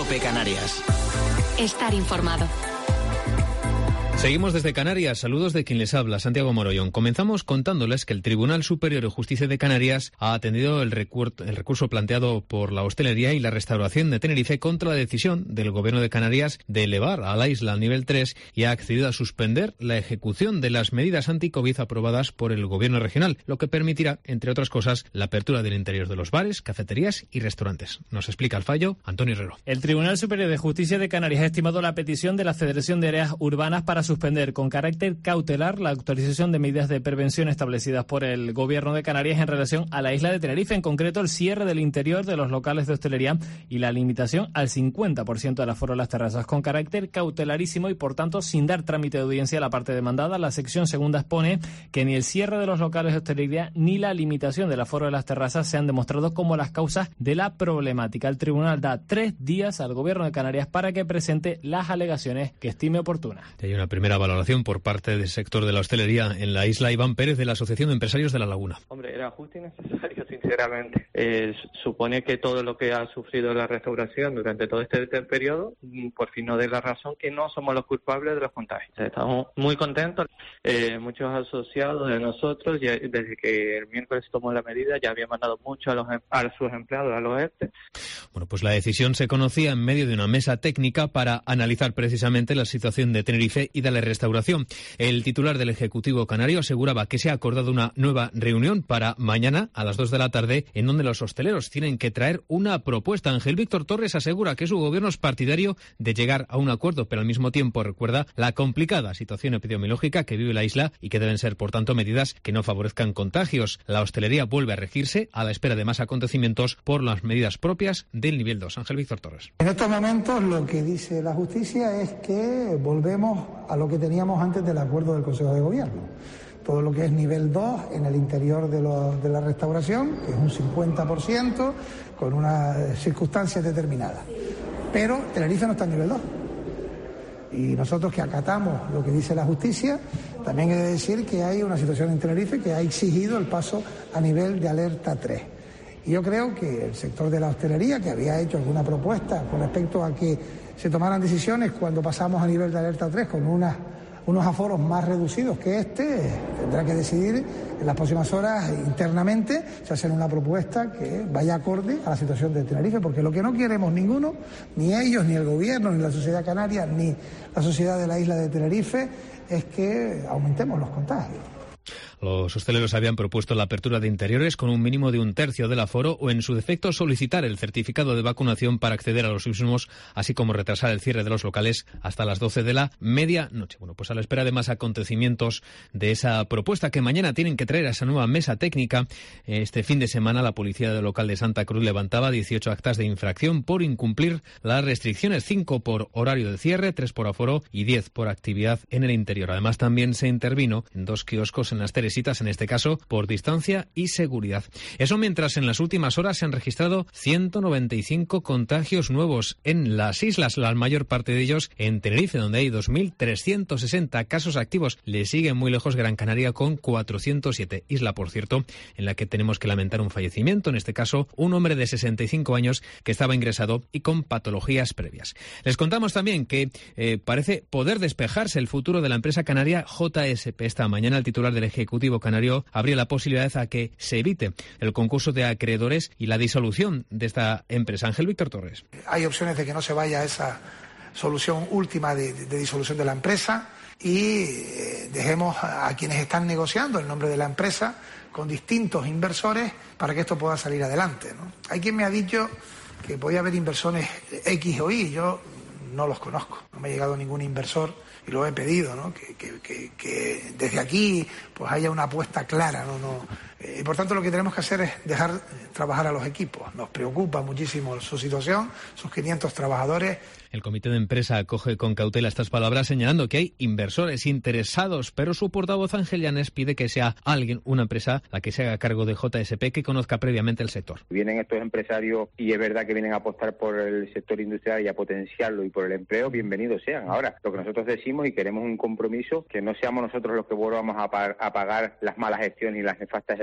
COPE Canarias. Estar informado. Seguimos desde Canarias. Saludos de quien les habla, Santiago Morollón. Comenzamos contándoles que el Tribunal Superior de Justicia de Canarias ha atendido el recurso planteado por la hostelería y la restauración de Tenerife contra la decisión del Gobierno de Canarias de elevar a la isla al nivel 3 y ha accedido a suspender la ejecución de las medidas anti-COVID aprobadas por el Gobierno regional, lo que permitirá, entre otras cosas, la apertura del interior de los bares, cafeterías y restaurantes. Nos explica el fallo Antonio Herrero. El Tribunal Superior de Justicia de Canarias ha estimado la petición de la Federación de Áreas Urbanas para suspender con carácter cautelar la autorización de medidas de prevención establecidas por el Gobierno de Canarias en relación a la isla de Tenerife, en concreto el cierre del interior de los locales de hostelería y la limitación al 50% del aforo de las terrazas. Con carácter cautelarísimo y, por tanto, sin dar trámite de audiencia a la parte demandada, la sección segunda expone que ni el cierre de los locales de hostelería ni la limitación del aforo de las terrazas se han demostrado como las causas de la problemática. El tribunal da 3 días al Gobierno de Canarias para que presente las alegaciones que estime oportunas. Hay una primera valoración por parte del sector de la hostelería en la isla. Iván Pérez, de la Asociación de Empresarios de La Laguna. Hombre, era justo y necesario, sinceramente. Supone que todo lo que ha sufrido la restauración durante todo este periodo, por fin nos dé la razón que no somos los culpables de los contagios. Estamos muy contentos. Muchos asociados de nosotros, ya, desde que el miércoles tomó la medida, ya habían mandado mucho a sus empleados a los ERTE. Bueno, pues la decisión se conocía en medio de una mesa técnica para analizar precisamente la situación de Tenerife y de la restauración. El titular del Ejecutivo canario aseguraba que se ha acordado una nueva reunión para mañana a las 2 de la tarde, en donde los hosteleros tienen que traer una propuesta. Ángel Víctor Torres asegura que su gobierno es partidario de llegar a un acuerdo, pero al mismo tiempo recuerda la complicada situación epidemiológica que vive la isla y que deben ser, por tanto, medidas que no favorezcan contagios. La hostelería vuelve a regirse a la espera de más acontecimientos por las medidas propias del nivel 2. Ángel Víctor Torres. En estos momentos lo que dice la justicia es que volvemos a lo que teníamos antes del acuerdo del Consejo de Gobierno. Todo lo que es nivel 2 en el interior de la restauración, que es un 50%, con unas circunstancias determinadas. Pero Tenerife no está en nivel 2. Y nosotros que acatamos lo que dice la justicia, también he de decir que hay una situación en Tenerife que ha exigido el paso a nivel de alerta 3. Y yo creo que el sector de la hostelería, que había hecho alguna propuesta con respecto a que se tomaran decisiones cuando pasamos a nivel de alerta 3 con unos aforos más reducidos que tendrá que decidir en las próximas horas internamente si hacer una propuesta que vaya acorde a la situación de Tenerife, porque lo que no queremos ninguno, ni ellos, ni el gobierno, ni la sociedad canaria, ni la sociedad de la isla de Tenerife, es que aumentemos los contagios. Los hosteleros habían propuesto la apertura de interiores con un mínimo de 1/3 del aforo o, en su defecto, solicitar el certificado de vacunación para acceder a los mismos, así como retrasar el cierre de los locales hasta las 12 de la medianoche. Bueno, pues a la espera de más acontecimientos de esa propuesta que mañana tienen que traer a esa nueva mesa técnica, este fin de semana la policía local de Santa Cruz levantaba 18 actas de infracción por incumplir las restricciones, 5 por horario de cierre, 3 por aforo y 10 por actividad en el interior. Además, también se intervino en 2 kioscos en las Teresitas, en este caso por distancia y seguridad. Eso mientras en las últimas horas se han registrado 195 contagios nuevos en las islas, la mayor parte de ellos en Tenerife, donde hay 2.360 casos activos. Le sigue muy lejos Gran Canaria con 407. Isla, por cierto, en la que tenemos que lamentar un fallecimiento, en este caso un hombre de 65 años que estaba ingresado y con patologías previas. Les contamos también que parece poder despejarse el futuro de la empresa canaria JSP. Esta mañana el titular del Ejecutivo canario abría la posibilidad a que se evite el concurso de acreedores y la disolución de esta empresa. Ángel Víctor Torres. Hay opciones de que no se vaya a esa solución última de disolución de la empresa y dejemos a quienes están negociando el nombre de la empresa con distintos inversores para que esto pueda salir adelante, ¿no? Hay quien me ha dicho que podía haber inversores X o Y, yo no los conozco, no me ha llegado ningún inversor y lo he pedido, ¿no? Que desde aquí pues haya una apuesta clara, ¿no? Y por tanto lo que tenemos que hacer es dejar trabajar a los equipos. Nos preocupa muchísimo su situación, sus 500 trabajadores. El comité de empresa acoge con cautela estas palabras, señalando que hay inversores interesados, pero su portavoz Ángel Llanes pide que sea alguien, una empresa, la que se haga cargo de JSP, que conozca previamente el sector. Vienen estos empresarios y es verdad que vienen a apostar por el sector industrial y a potenciarlo y por el empleo, bienvenidos sean. Ahora, lo que nosotros decimos y queremos un compromiso, que no seamos nosotros los que volvamos a pagar las malas gestiones y las nefastas gestiones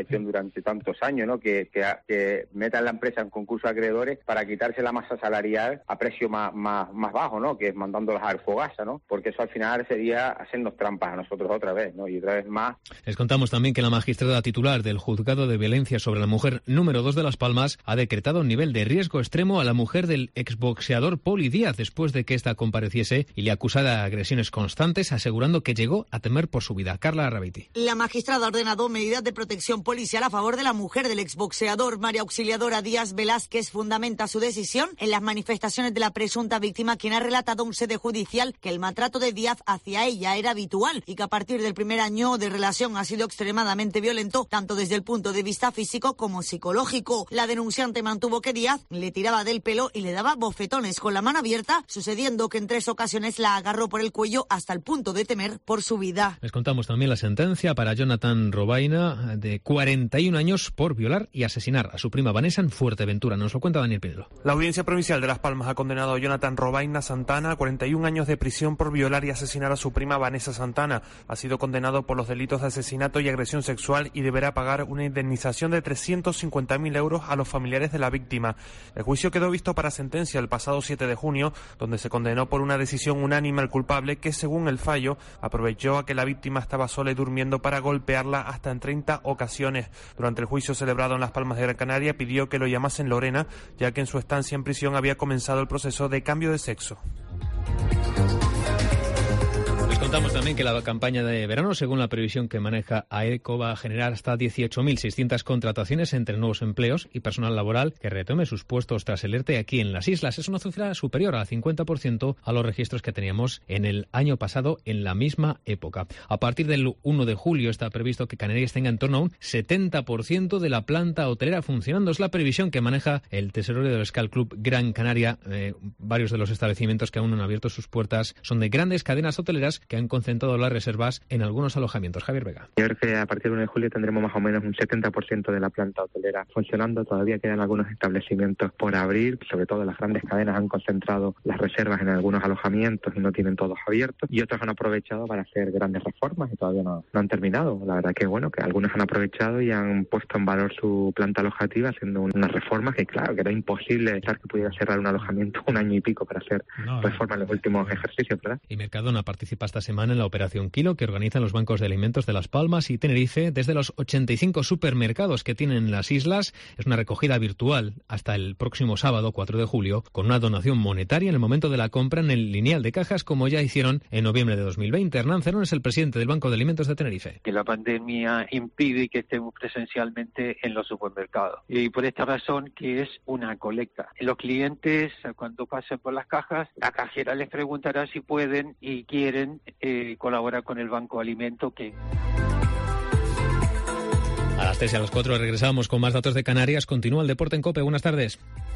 gestión durante tantos años, ¿no? Que metan la empresa en concurso de acreedores para quitarse la masa salarial a precio más bajo, ¿no? Que es mandándolas al Fogasa, ¿no? Porque eso al final sería hacernos trampas a nosotros otra vez, ¿no? Y otra vez más. Les contamos también que la magistrada titular del Juzgado de Violencia sobre la Mujer número 2 de Las Palmas ha decretado un nivel de riesgo extremo a la mujer del exboxeador Poli Díaz después de que ésta compareciese y le acusara de agresiones constantes, asegurando que llegó a temer por su vida. Carla Arrabiti. La magistrada ha ordenado medidas de protección policial a favor de la mujer del exboxeador. María Auxiliadora Díaz Velázquez fundamenta su decisión en las manifestaciones de la presunta víctima, quien ha relatado a un sede judicial que el maltrato de Díaz hacia ella era habitual y que a partir del primer año de relación ha sido extremadamente violento, tanto desde el punto de vista físico como psicológico. La denunciante mantuvo que Díaz le tiraba del pelo y le daba bofetones con la mano abierta, sucediendo que en 3 ocasiones la agarró por el cuello hasta el punto de temer por su vida. Les contamos también la sentencia para Jonathan Robaina, de 41 años, por violar y asesinar a su prima Vanessa en Fuerteventura. Nos lo cuenta Daniel Pinelo. La Audiencia Provincial de Las Palmas ha condenado a Jonathan Robaina Santana a 41 años de prisión por violar y asesinar a su prima Vanessa Santana. Ha sido condenado por los delitos de asesinato y agresión sexual y deberá pagar una indemnización de 350.000 euros a los familiares de la víctima. El juicio quedó visto para sentencia el pasado 7 de junio, donde se condenó por una decisión unánime al culpable que, según el fallo, aprovechó a que la víctima estaba sola y durmiendo para golpearla hasta en 30 ocasiones. Durante el juicio celebrado en Las Palmas de Gran Canaria pidió que lo llamasen Lorena, ya que en su estancia en prisión había comenzado el proceso de cambio de sexo. Contamos también que la campaña de verano, según la previsión que maneja AECO, va a generar hasta 18.600 contrataciones entre nuevos empleos y personal laboral que retome sus puestos tras el ERTE aquí en las islas. Es una cifra superior al 50% a los registros que teníamos en el año pasado en la misma época. A partir del 1 de julio está previsto que Canarias tenga en torno a un 70% de la planta hotelera funcionando. Es la previsión que maneja el tesorero del Skal Club Gran Canaria. Varios de los establecimientos que aún no han abierto sus puertas son de grandes cadenas hoteleras que han concentrado las reservas en algunos alojamientos. Javier Vega. Yo creo que a partir del 1 de julio tendremos más o menos un 70% de la planta hotelera funcionando. Todavía quedan algunos establecimientos por abrir, sobre todo las grandes cadenas han concentrado las reservas en algunos alojamientos y no tienen todos abiertos, y otros han aprovechado para hacer grandes reformas y todavía no han terminado. La verdad que bueno, que algunos han aprovechado y han puesto en valor su planta alojativa haciendo unas reformas que claro, que era imposible pensar que pudiera cerrar un alojamiento un año y pico para hacer reformas en los últimos ejercicios, ¿verdad? Y Mercadona participa esta semana en la Operación Kilo que organizan los bancos de alimentos de Las Palmas y Tenerife desde los 85 supermercados que tienen en las islas. Es una recogida virtual hasta el próximo sábado, 4 de julio, con una donación monetaria en el momento de la compra en el lineal de cajas, como ya hicieron en noviembre de 2020. Hernán Cerón es el presidente del Banco de Alimentos de Tenerife. Que la pandemia impide que estemos presencialmente en los supermercados. Y por esta razón que es una colecta. Los clientes, cuando pasen por las cajas, la cajera les preguntará si pueden y quieren colaborar con el Banco de Alimentos. A las 3 y a las 4 regresamos con más datos de Canarias. Continúa el deporte en COPE. Buenas tardes.